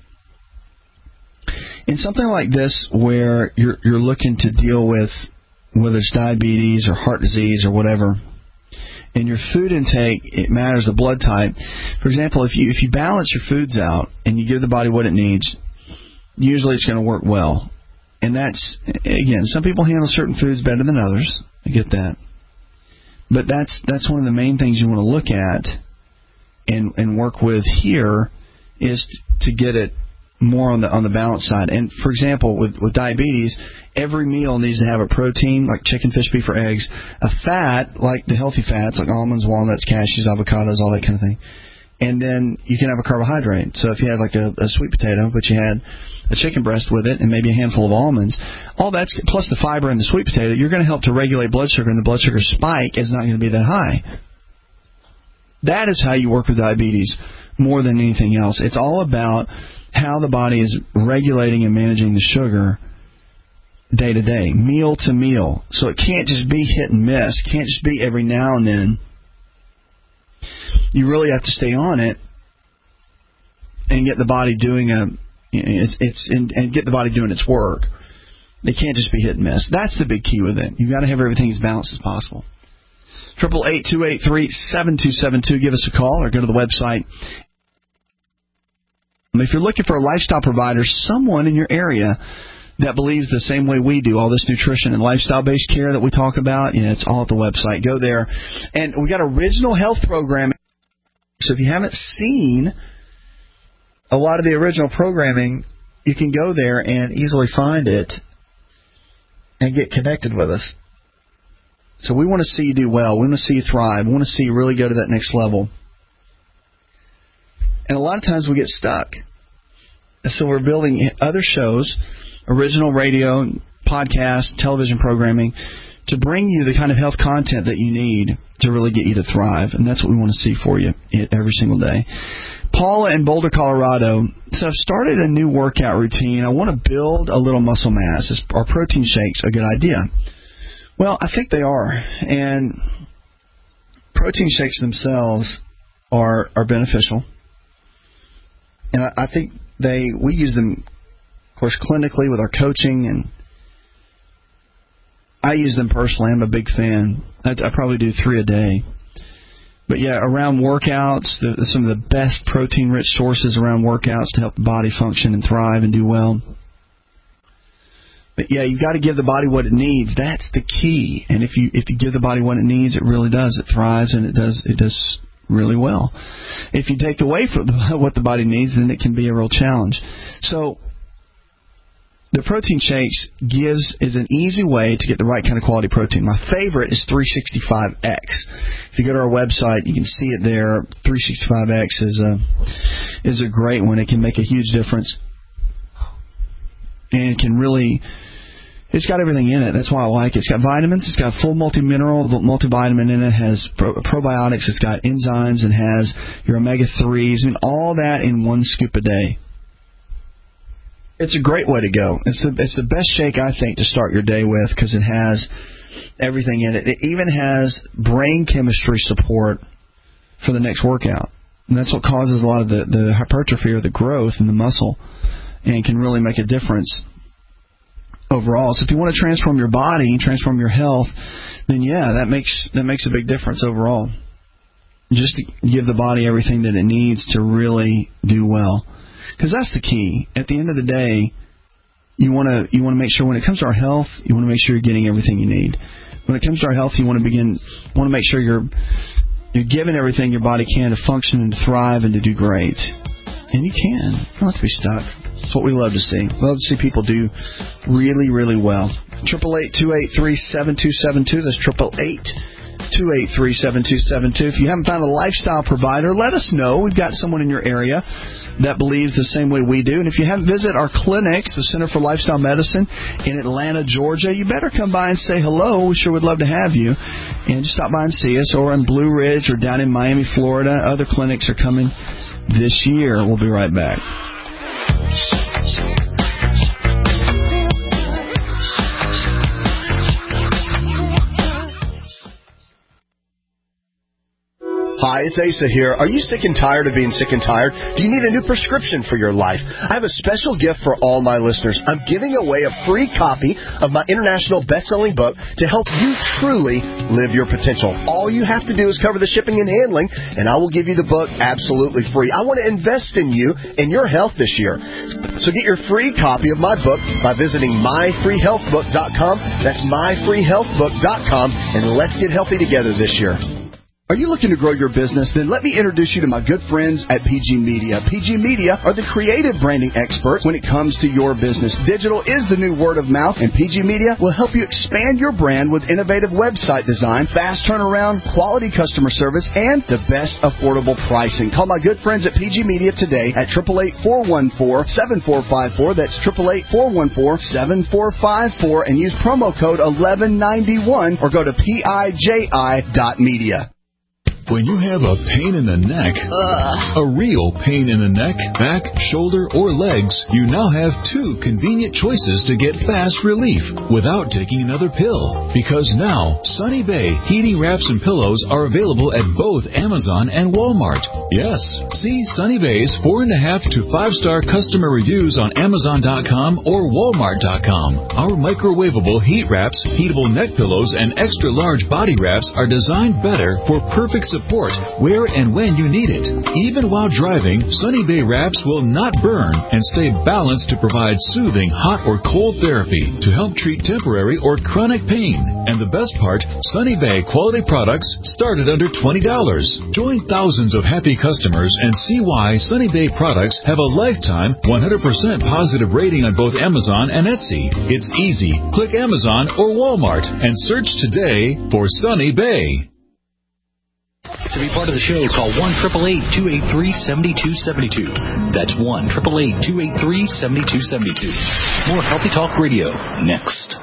In something like this where you're you're looking to deal with whether it's diabetes or heart disease or whatever, and your food intake, it matters the blood type. For example, if you if you balance your foods out and you give the body what it needs, usually it's going to work well. And that's, again, some people handle certain foods better than others. I get that. But that's that's one of the main things you want to look at and and work with here is to get it more on the on the balance side. And for example, with with diabetes, every meal needs to have a protein like chicken, fish, beef, or eggs, a fat like the healthy fats like almonds, walnuts, cashews, avocados, all that kind of thing. And then you can have a carbohydrate. So if you had like a, a sweet potato, but you had a chicken breast with it and maybe a handful of almonds, all that's plus the fiber in the sweet potato, you're going to help to regulate blood sugar, and the blood sugar spike is not going to be that high. That is how you work with diabetes more than anything else. It's all about how the body is regulating and managing the sugar day to day, meal to meal. So it can't just be hit and miss. It can't just be every now and then. You really have to stay on it and get the body doing a it's it's and, and get the body doing its work. It can't just be hit and miss. That's the big key with it. You've got to have everything as balanced as possible. Triple eight two eight three seven two seven two. Give us a call or go to the website. If you're looking for a lifestyle provider, someone in your area that believes the same way we do, all this nutrition and lifestyle-based care that we talk about, you know, it's all at the website. Go there. And we got original health programming. So if you haven't seen a lot of the original programming, you can go there and easily find it and get connected with us. So we want to see you do well. We want to see you thrive. We want to see you really go to that next level. And a lot of times we get stuck. So we're building other shows, original radio, podcast, television programming, to bring you the kind of health content that you need to really get you to thrive. And that's what we want to see for you every single day. Paula in Boulder, Colorado. So I've started a new workout routine. I want to build a little muscle mass. Is, are protein shakes a good idea? Well, I think they are. And protein shakes themselves are are beneficial. And I, I think they we use them, of course, clinically with our coaching, and I use them personally. I'm a big fan. I, I probably do three a day. But yeah, around workouts, some of the best protein-rich sources around workouts to help the body function and thrive and do well. But yeah, you've got to give the body what it needs. That's the key. And if you if you give the body what it needs, it really does. It thrives and it does it does really well. If you take away from the, what the body needs, then it can be a real challenge. So the protein shakes gives is an easy way to get the right kind of quality protein. My favorite is three sixty-five X. If you go to our website, you can see it there. three sixty-five X is a is a great one. It can make a huge difference, and it can really. It's got everything in it. That's why I like it. It's got vitamins. It's got full multi-mineral, multivitamin in it. It has pro- probiotics. It's got enzymes. It has your omega threes. I mean, all that in one scoop a day. It's a great way to go. It's the, it's the best shake, I think, to start your day with because it has everything in it. It even has brain chemistry support for the next workout. And that's what causes a lot of the, the hypertrophy or the growth in the muscle and can really make a difference overall. So if you want to transform your body, transform your health, then yeah, that makes that makes a big difference overall. Just to give the body everything that it needs to really do well. Because that's the key. At the end of the day, you want to you want to make sure when it comes to our health, you want to make sure you're getting everything you need. When it comes to our health, you want to begin want to make sure you're you're giving everything your body can to function and to thrive and to do great. And you can. You don't have to be stuck. That's what we love to see. We love to see people do really, really well. Triple eight two eight three seven two seven two. That's triple eight two eight three seven two seven two. If you haven't found a lifestyle provider, let us know. We've got someone in your area that believes the same way we do. And if you haven't visited our clinics, the Center for Lifestyle Medicine in Atlanta, Georgia, you better come by and say hello. We sure would love to have you. And just stop by and see us, or in Blue Ridge or down in Miami, Florida. Other clinics are coming this year. We'll be right back. Hi, it's Asa here. Are you sick and tired of being sick and tired? Do you need a new prescription for your life? I have a special gift for all my listeners. I'm giving away a free copy of my international best-selling book to help you truly live your potential. All you have to do is cover the shipping and handling, and I will give you the book absolutely free. I want to invest in you and your health this year. So get your free copy of my book by visiting my free health book dot com. That's my free health book dot com, and let's get healthy together this year. Are you looking to grow your business? Then let me introduce you to my good friends at P G Media. P G Media are the creative branding experts when it comes to your business. Digital is the new word of mouth, and P G Media will help you expand your brand with innovative website design, fast turnaround, quality customer service, and the best affordable pricing. Call my good friends at P G Media today at eight eight eight, four one four, seven four five four. That's eight eight eight, four one four, seven four five four, and use promo code eleven ninety-one or go to P I J I dot media. When you have a pain in the neck, Ugh. a real pain in the neck, back, shoulder, or legs, you now have two convenient choices to get fast relief without taking another pill. Because now, Sunny Bay heating wraps and pillows are available at both Amazon and Walmart. Yes, see Sunny Bay's four and a half to five star customer reviews on Amazon dot com or Walmart dot com. Our microwavable heat wraps, heatable neck pillows, and extra large body wraps are designed better for perfect support. Support where and when you need it. Even while driving, Sunny Bay wraps will not burn and stay balanced to provide soothing hot or cold therapy to help treat temporary or chronic pain. And the best part, Sunny Bay quality products start at under twenty dollars. Join thousands of happy customers and see why Sunny Bay products have a lifetime one hundred percent positive rating on both Amazon and Etsy. It's easy. Click Amazon or Walmart and search today for Sunny Bay. To be part of the show, call one eight eight eight, two eight three, seven two seven two. That's one eight eight eight, two eight three, seven two seven two. More Healthy Talk Radio next.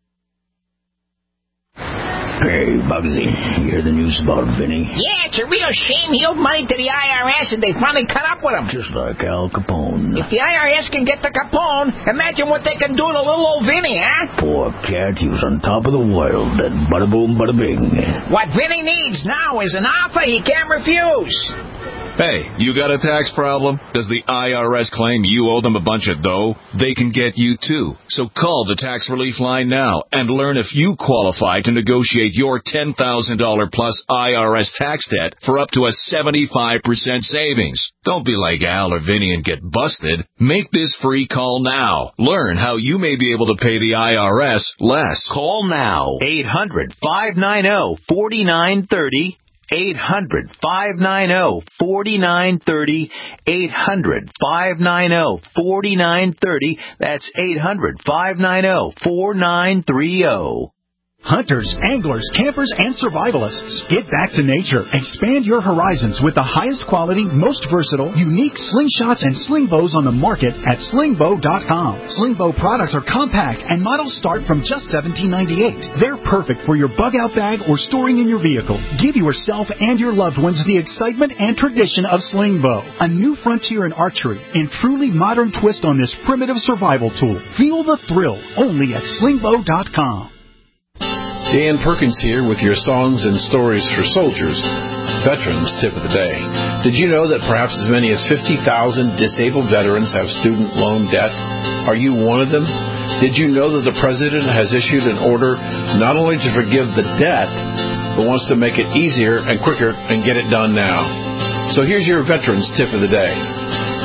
Hey, Bugsy, you hear the news about Vinny? Yeah, it's a real shame. He owed money to the I R S, and they finally caught up with him. Just like Al Capone. If the I R S can get to Capone, imagine what they can do to little old Vinny, huh? Poor cat, he was on top of the world, and bada boom, bada bing. What Vinny needs now is an offer he can't refuse. Hey, you got a tax problem? Does the I R S claim you owe them a bunch of dough? They can get you too. So call the Tax Relief Line now and learn if you qualify to negotiate your ten thousand dollars plus I R S tax debt for up to a seventy-five percent savings. Don't be like Al or Vinny and get busted. Make this free call now. Learn how you may be able to pay the I R S less. Call now. eight hundred, five nine zero, four nine three zero. eight hundred, five nine zero, four nine three zero. eight hundred, five nine zero, four nine three zero. That's eight hundred, five nine zero, four nine three zero. Hunters, anglers, campers, and survivalists. Get back to nature. Expand your horizons with the highest quality, most versatile, unique slingshots and sling bows on the market at sling bow dot com. Sling bow products are compact and models start from just seventeen ninety-eight. They're perfect for your bug-out bag or storing in your vehicle. Give yourself and your loved ones the excitement and tradition of sling bow. A new frontier in archery and truly modern twist on this primitive survival tool. Feel the thrill only at sling bow dot com. Dan Perkins here with your songs and stories for soldiers. Veterans Tip of the Day. Did you know that perhaps as many as fifty thousand disabled veterans have student loan debt? Are you one of them? Did you know that the President has issued an order not only to forgive the debt, but wants to make it easier and quicker and get it done now? So here's your Veterans Tip of the Day.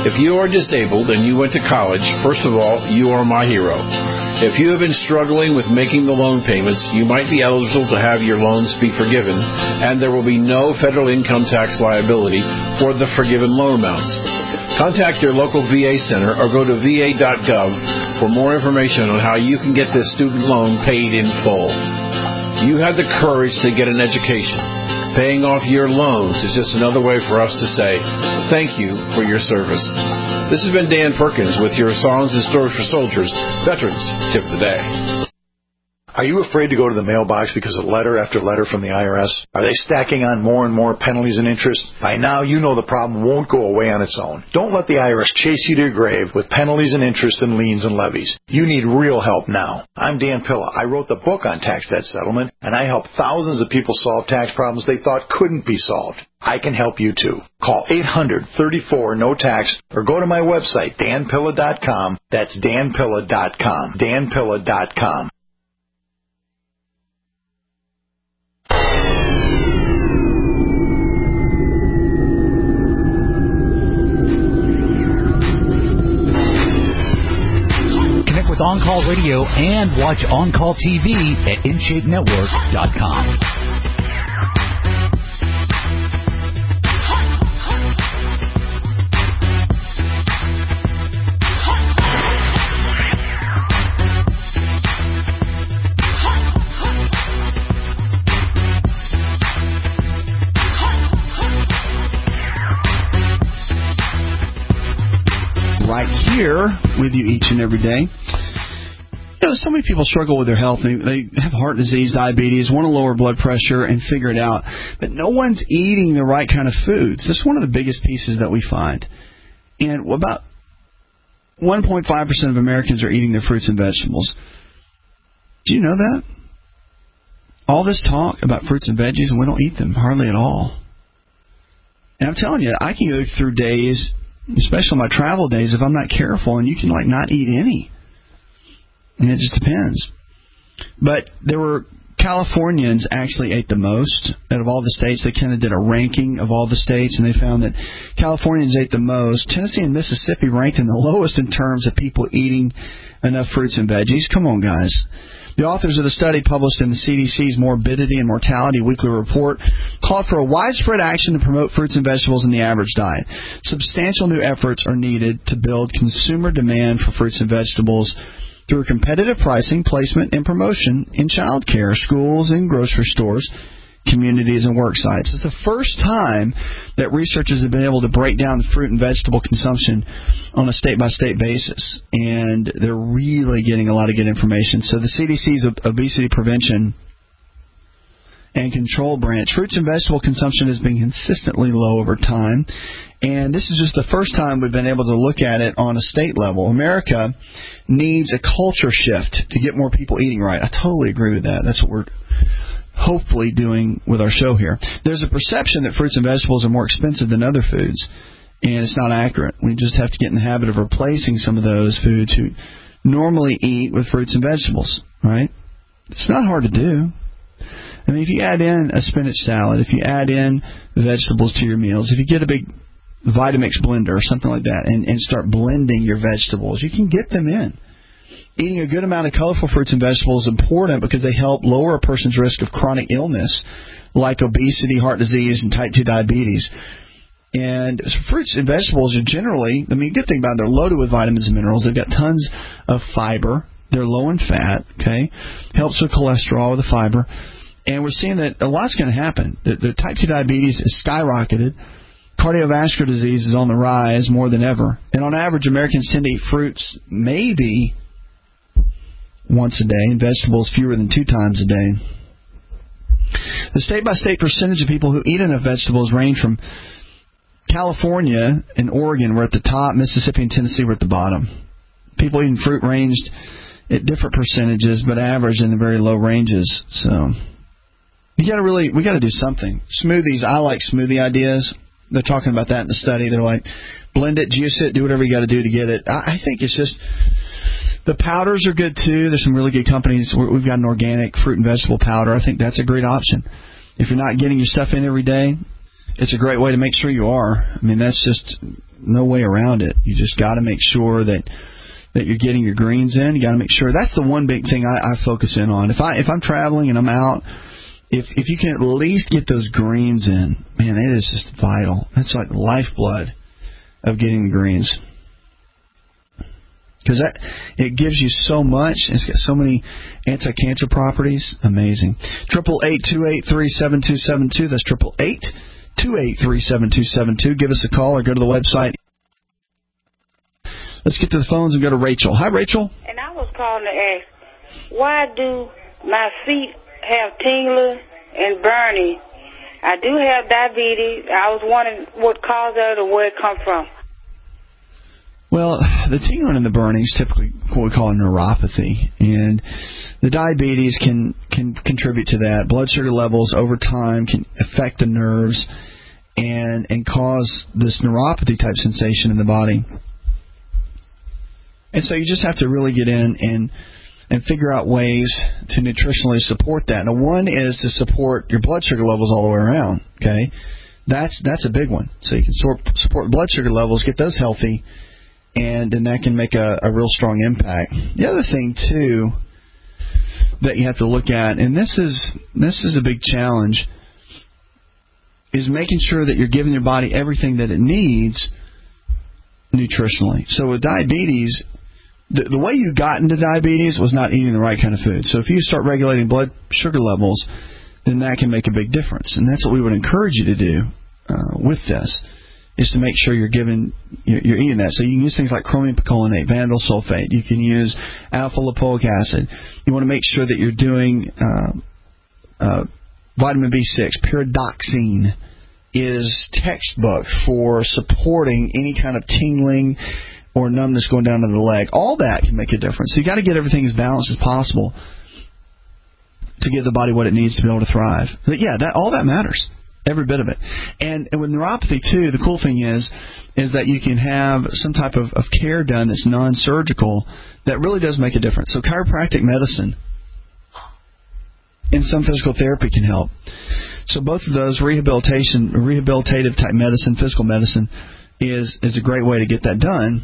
If you are disabled and you went to college, first of all, you are my hero. If you have been struggling with making the loan payments, you might be eligible to have your loans be forgiven, and there will be no federal income tax liability for the forgiven loan amounts. Contact your local V A center or go to V A dot gov for more information on how you can get this student loan paid in full. You have the courage to get an education. Paying off your loans is just another way for us to say thank you for your service. This has been Dan Perkins with your Songs and Stories for Soldiers Veterans Tip of the Day. Are you afraid to go to the mailbox because of letter after letter from the I R S? Are they stacking on more and more penalties and interest? By now, you know the problem won't go away on its own. Don't let the I R S chase you to your grave with penalties and interest and liens and levies. You need real help now. I'm Dan Pilla. I wrote the book on tax debt settlement, and I help thousands of people solve tax problems they thought couldn't be solved. I can help you too. Call eight hundred, thirty-four, no tax or go to my website, dan pilla dot com. That's dan pilla dot com. dan pilla dot com. Connect with On Call Radio and watch On Call T V at in shape network dot com. Right here with you each and every day. You know, so many people struggle with their health. They, they have heart disease, diabetes, want to lower blood pressure and figure it out. But no one's eating the right kind of foods. This is one of the biggest pieces that we find. And about one point five percent of Americans are eating their fruits and vegetables. Do you know that? All this talk about fruits and veggies, and we don't eat them hardly at all. And I'm telling you, I can go through days, especially my travel days, if I'm not careful, and you can like not eat any. And it just depends. But there were Californians actually ate the most out of all the states. They kind of did a ranking of all the states, and they found that Californians ate the most. Tennessee and Mississippi ranked in the lowest in terms of people eating enough fruits and veggies. Come on, guys. The authors of the study, published in the C D C's Morbidity and Mortality Weekly Report, called for a widespread action to promote fruits and vegetables in the average diet. Substantial new efforts are needed to build consumer demand for fruits and vegetables through competitive pricing, placement, and promotion in child care, schools, and grocery stores, communities, and work sites. It's the first time that researchers have been able to break down the fruit and vegetable consumption on a state-by-state basis, and they're really getting a lot of good information. So the C D C's Obesity Prevention and Control Branch, fruits and vegetable consumption has been consistently low over time, and this is just the first time we've been able to look at it on a state level. America needs a culture shift to get more people eating right. I totally agree with that. That's what we're hopefully doing with our show here. There's a perception that fruits and vegetables are more expensive than other foods, and it's not accurate. We just have to get in the habit of replacing some of those foods who normally eat with fruits and vegetables, right? It's not hard to do. I mean, if you add in a spinach salad, if you add in vegetables to your meals, if you get a big Vitamix blender or something like that and, and start blending your vegetables, you can get them in. Eating a good amount of colorful fruits and vegetables is important because they help lower a person's risk of chronic illness like obesity, heart disease, and type two diabetes. And fruits and vegetables are generally, I mean, the good thing about them, they're loaded with vitamins and minerals. They've got tons of fiber. They're low in fat, okay? Helps with cholesterol with the fiber. And we're seeing that a lot's going to happen. The, the type two diabetes is skyrocketed. Cardiovascular disease is on the rise more than ever. And on average, Americans tend to eat fruits maybe once a day and vegetables fewer than two times a day. The state-by-state percentage of people who eat enough vegetables range from California and Oregon were at the top, Mississippi and Tennessee were at the bottom. People eating fruit ranged at different percentages, but average in the very low ranges. So you got to really, we got to do something. Smoothies, I like smoothie ideas. They're talking about that in the study. They're like, blend it, juice it, do whatever you got to do to get it. I, I think it's just, the powders are good too. There's some really good companies. We've got an organic fruit and vegetable powder. I think that's a great option. If you're not getting your stuff in every day, it's a great way to make sure you are. I mean, that's just no way around it. You just got to make sure that that you're getting your greens in. You got to make sure. That's the one big thing I, I focus in on. If I if I'm traveling and I'm out, if if you can at least get those greens in, man, it is just vital. That's like the lifeblood of getting the greens. Because that it gives you so much. It's got so many anti-cancer properties. Amazing. Triple eight two eight three seven two seven two. That's triple eight two eight three seven two seven two. Give us a call or go to the website. Let's get to the phones and go to Rachel. Hi, Rachel. And I was calling to ask, why do my feet have tingling and burning? I do have diabetes. I was wondering what caused it or where it come from. Well, the tingling and the burning is typically what we call a neuropathy, and the diabetes can, can contribute to that. Blood sugar levels over time can affect the nerves and and cause this neuropathy type sensation in the body. And so you just have to really get in and and figure out ways to nutritionally support that. Now, one is to support your blood sugar levels all the way around. Okay, that's that's a big one. So you can sort, support blood sugar levels, get those healthy. And then that can make a, a real strong impact. The other thing, too, that you have to look at, and this is this is a big challenge, is making sure that you're giving your body everything that it needs nutritionally. So with diabetes, the, the way you got into diabetes was not eating the right kind of food. So if you start regulating blood sugar levels, then that can make a big difference. And that's what we would encourage you to do uh, with this. Is to make sure you're giving, you're eating that. So you can use things like chromium picolinate, vanadil sulfate. You can use alpha lipoic acid. You want to make sure that you're doing uh, uh, vitamin B six. Pyridoxine is textbook for supporting any kind of tingling or numbness going down to the leg. All that can make a difference. So you got to get everything as balanced as possible to give the body what it needs to be able to thrive. But yeah, that all that matters. Every bit of it. And, and with neuropathy, too, the cool thing is is that you can have some type of, of care done that's non-surgical that really does make a difference. So chiropractic medicine and some physical therapy can help. So both of those, rehabilitation, rehabilitative type medicine, physical medicine, is is a great way to get that done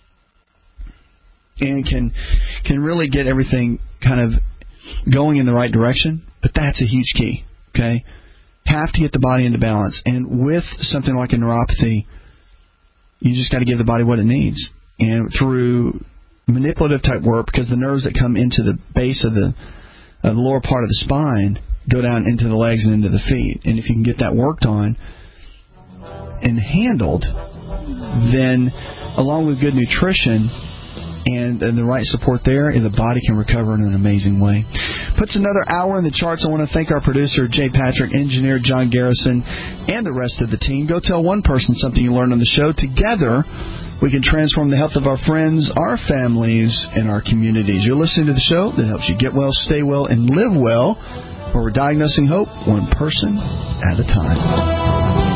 and can can really get everything kind of going in the right direction. But that's a huge key, okay? Have to get the body into balance. And with something like a neuropathy, you just got to give the body what it needs. And through manipulative type work, because the nerves that come into the base of the, uh, the lower part of the spine go down into the legs and into the feet. And if you can get that worked on and handled, then along with good nutrition and, and the right support there, the body can recover in an amazing way. Puts another hour in the charts. I want to thank our producer, Jay Patrick, engineer John Garrison, and the rest of the team. Go tell one person something you learned on the show. Together, we can transform the health of our friends, our families, and our communities. You're listening to the show that helps you get well, stay well, and live well, where we're diagnosing hope one person at a time.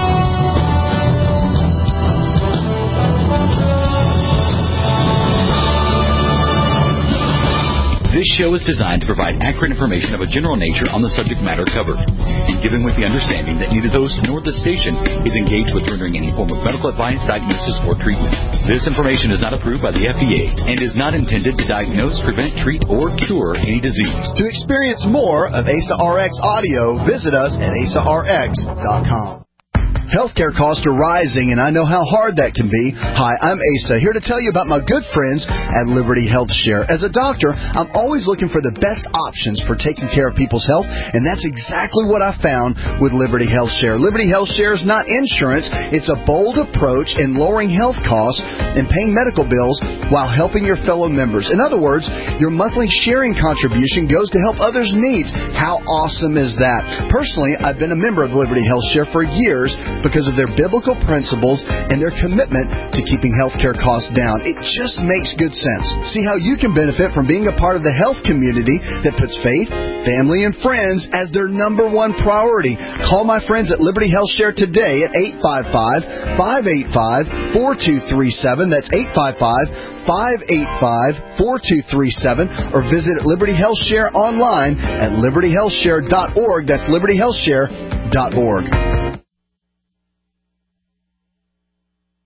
This show is designed to provide accurate information of a general nature on the subject matter covered, and given with the understanding that neither the host nor the station is engaged with rendering any form of medical advice, diagnosis, or treatment. This information is not approved by the F D A and is not intended to diagnose, prevent, treat, or cure any disease. To experience more of A S A R X audio, visit us at A S A R X dot com. Healthcare costs are rising, and I know how hard that can be. Hi, I'm Asa, here to tell you about my good friends at Liberty Health Share. As a doctor, I'm always looking for the best options for taking care of people's health, and that's exactly what I found with Liberty Health Share. Liberty Health Share is not insurance. It's a bold approach in lowering health costs and paying medical bills while helping your fellow members. In other words, your monthly sharing contribution goes to help others' needs. How awesome is that? Personally, I've been a member of Liberty Health Share for years, because of their biblical principles and their commitment to keeping healthcare costs down. It just makes good sense. See how you can benefit from being a part of the health community that puts faith, family, and friends as their number one priority. Call my friends at Liberty Health Share today at eight five five, five eight five, four two three seven. That's eight five five, five eight five, four two three seven. Or visit Liberty Health Share online at liberty health share dot org. That's liberty health share dot org.